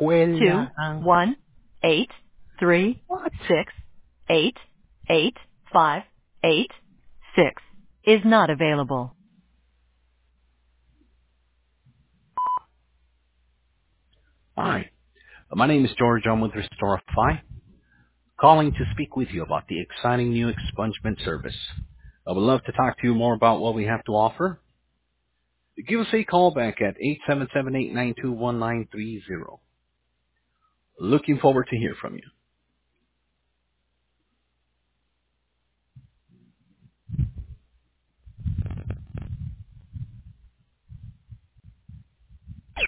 two Cuelga. one 8 3 What? 6 8 8 5 8 6 is not available. Hi. My name is George. I'm with Restorify, calling to speak with you about the exciting new expungement service. I would love to talk to you more about what we have to offer. Give us a call back at 877-892-1930. Looking forward to hear from you.